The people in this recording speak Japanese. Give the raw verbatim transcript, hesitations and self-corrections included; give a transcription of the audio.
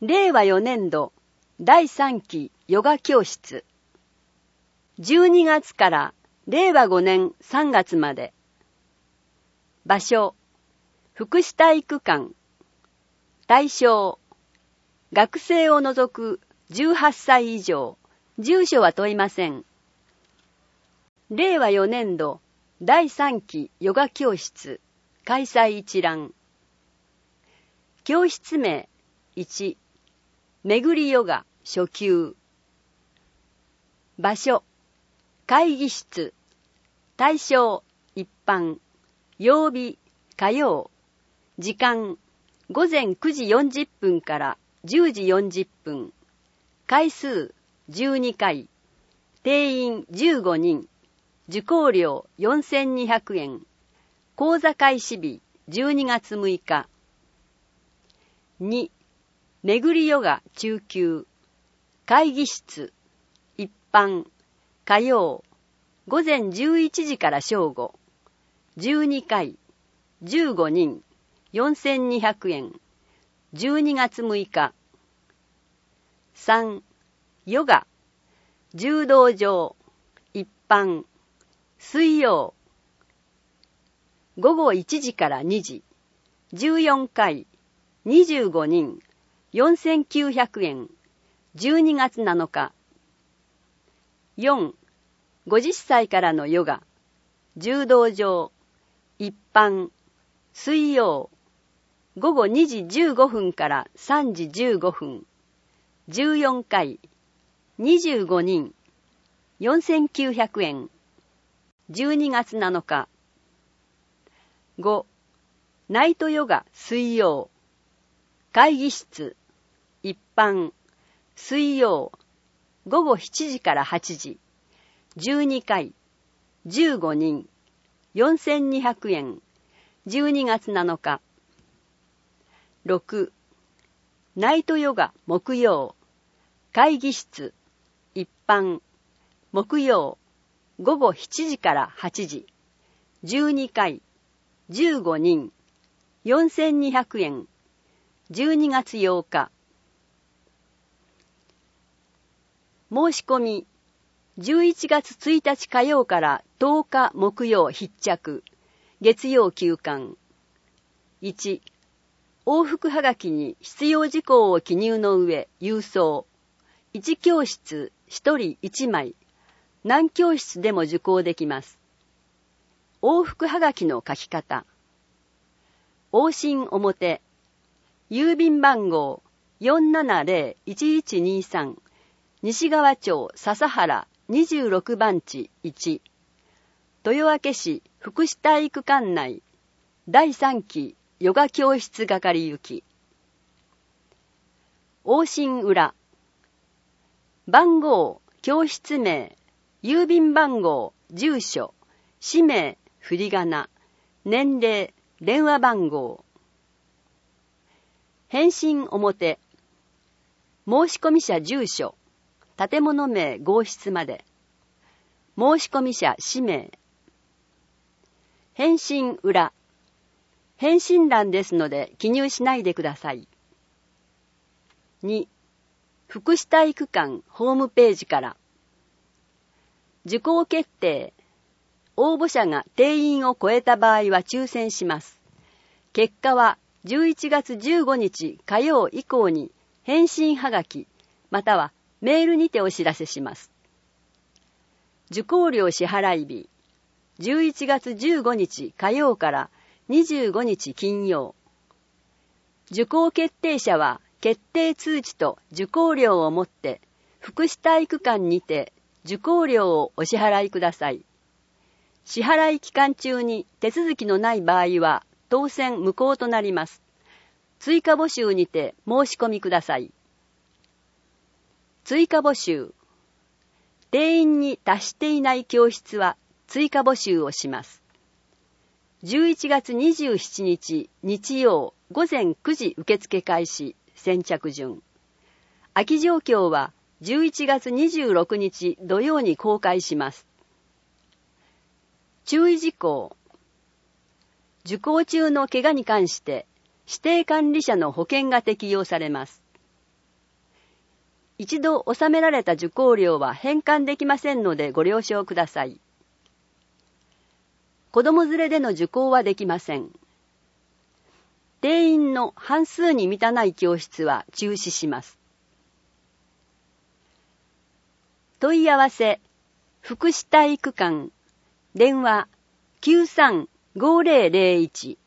れいわよねんどだいさんきヨガ教室。じゅうにがつかられいわごねんさんがつまで。場所、福祉体育館。対象、学生を除くじゅうはっさい以上。住所は問いません。れいわよねんどだいさんきヨガ教室開催一覧。教室名いち、巡りヨガ初級。場所、会議室。対象、一般。曜日、火曜。時間、ごぜんくじよんじゅっぷんからじゅうじよんじゅっぷん。回数、じゅうにかい。定員じゅうごにん。受講料よんせんにひゃくえん。講座開始日じゅうにがつむいか。に、巡りヨガ中級。会議室。一般。火曜。ごぜんじゅういちじから正午。じゅうにかい。じゅうごにん。よんせんにひゃくえん。じゅうにがつむいか。さん、ヨガ。柔道場。一般。水曜。ごごいちじからにじ。じゅうよんかい。にじゅうごにん。よんせんきゅうひゃくえん。じゅうにがつなのか。よん、ごじゅっさいからのヨガ。柔道場。一般。水曜。ごごにじじゅうごふんからさんじじゅうごふん。じゅうよんかい。にじゅうごにん。よんせんきゅうひゃくえん。じゅうにがつなのか。ご、ナイトヨガ水曜。会議室。一般。水曜。ごごしちじからはちじ。じゅうにかい。じゅうごにん。よんせんにひゃくえん。じゅうにがつなのか。ろく、ナイトヨガ木曜。会議室。一般。木曜。ごごしちじからはちじ。じゅうにかい。じゅうごにん。よんせんにひゃくえん。じゅうにがつようか。申し込み。じゅういちがつついたち火曜からとおか木曜必着。月曜休館。いち、往復はがきに必要事項を記入の上郵送。いちきょうしつひとりいちまい。何教室でも受講できます。往復はがきの書き方。往診表。郵便番号 よんななぜろいちいちにさん。西川町笹原にじゅうろくばんちいち。豊明市福祉体育館内だいさんきヨガ教室係行き。往診裏。番号、教室名、郵便番号、住所、氏名、振り仮名、年齢、電話番号。返信表。申込者住所、建物名号室まで。申込者氏名。返信裏。返信欄ですので記入しないでください。に、福祉体育館ホームページから。受講決定。応募者が定員を超えた場合は抽選します。結果はじゅういちがつじゅうごにち火曜以降に返信はがきまたはメールにてお知らせします。受講料支払い日。じゅういちがつじゅうごにち火曜からにじゅうごにち金曜。受講決定者は決定通知と受講料を持って福祉体育館にて受講料をお支払いください。支払い期間中に手続きのない場合は当選無効となります。追加募集にて申し込みください。追加募集。定員に達していない教室は追加募集をします。じゅういちがつにじゅうしちにち日曜ごぜんくじ受付開始。先着順。空き状況はじゅういちがつにじゅうろくにち土曜に公開します。注意事項。受講中の怪我に関して指定管理者の保険が適用されます。 一度納められた受講料は返還できませんのでご了承ください。子供連れでの受講はできません。定員の半数に満たない教室は中止します。問い合わせ、福祉体育館、電話 きゅうさんごーぜろぜろいち